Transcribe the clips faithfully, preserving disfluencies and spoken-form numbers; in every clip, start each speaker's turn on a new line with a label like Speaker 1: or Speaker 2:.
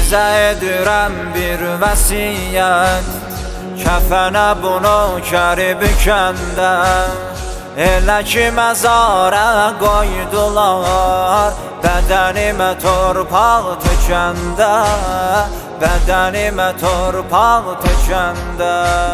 Speaker 1: Sizə edirəm bir vəsiyyət, kəfənə bunu kəri bükəndə, elə ki məzara qoydular, bədənimə torpaq tökəndə, bədənimə torpaq tökəndə.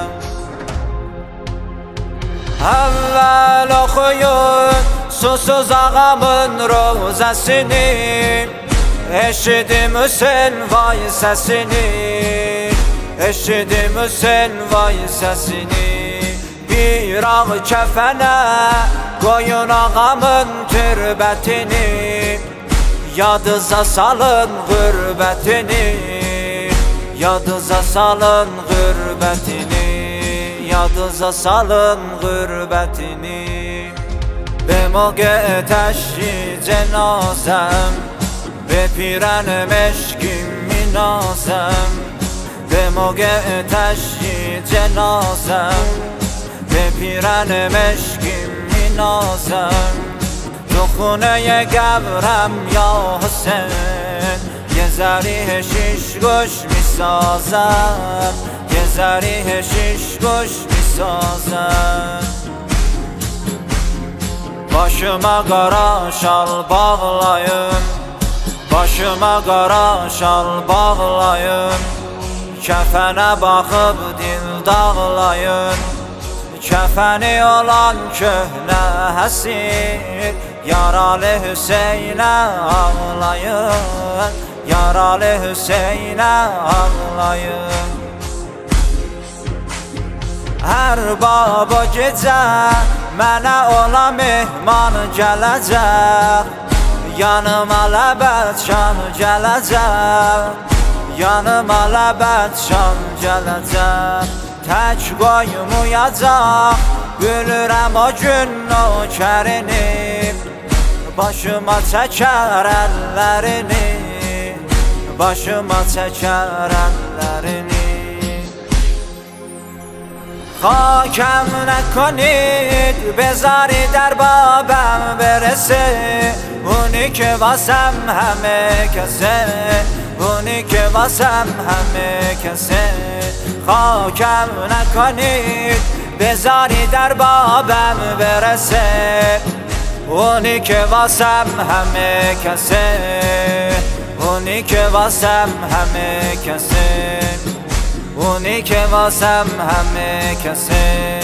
Speaker 1: Əvvəl oxuyun susuz ağamın rozəsini, eşidim Hüseyin vay səsini, eşidim Hüseyin vay səsini. Bir ağ kəfənə qoyun ağamın türbətini, yadınıza salın qürbətini, yadınıza salın qürbətini, yadınıza salın qürbətini. به موقع تشییع جنازم به پیرن مشکی می نازم، به موقع تشییع جنازم به پیرن مشکی می نازم. تو خونه قبرم یا حسین یه ذریح شیش گوش می سازم، یه ذریح شیش گوش می سازم. Başıma qara şal bağlayın, başıma qara şal bağlayın, kəfənə baxıb dil dağlayın. Kəfəni olan köhnə həsir, yaralı Hüseynə ağlayın, yaralı Hüseynə ağlayın. Hər baba gecə mənə ola mehman gələcək, yanıma ləbət şan gələcək, yanıma ləbət şan gələcək. Tək qoymayacaq, gülürəm o gün o kərini, başıma çəkər əllərini, başıma çəkər əllərini. خاکم نکنید بذاری در بابم برسه، اونی که واسم همه کسه، اونی که واسم همه کسه. خاکم نکنید بذاری در بابم برسه، اونی که واسم همه کسه، اونی که واسم همه کسه، اونی که واسم همه کسه.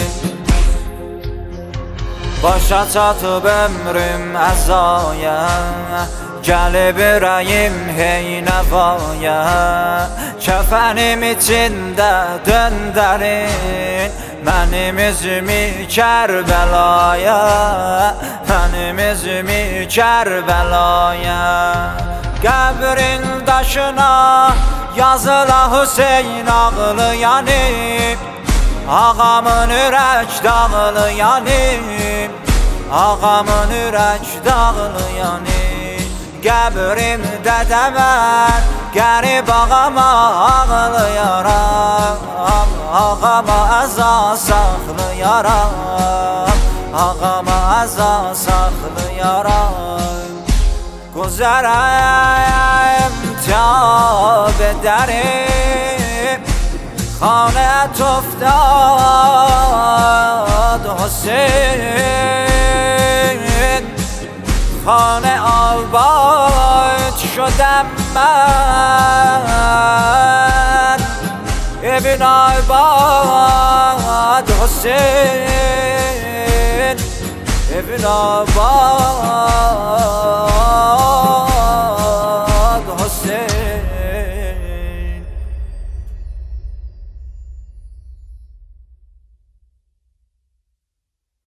Speaker 1: Başa çatıb ömrüm əzaya, gəlib ürəyim hey nəvaya. Kəfənim içində döndərin mənim üzümü Kərbəlaya, mənim üzümü Kərbəlaya. Qəbrin daşına yazıla Hüseyin ağlayanım, ağamın ürək dağlayanım, ağamın ürək dağlayanım. Qəbrimdə də mən qərib ağama ağlayaram, ağama əza saxlayaram, ağama əza saxlayaram. گذرم تا به در خانه‌ات افتاد حسین، خانه آباد شدم من، ابن آباد حسین، ابن آباد.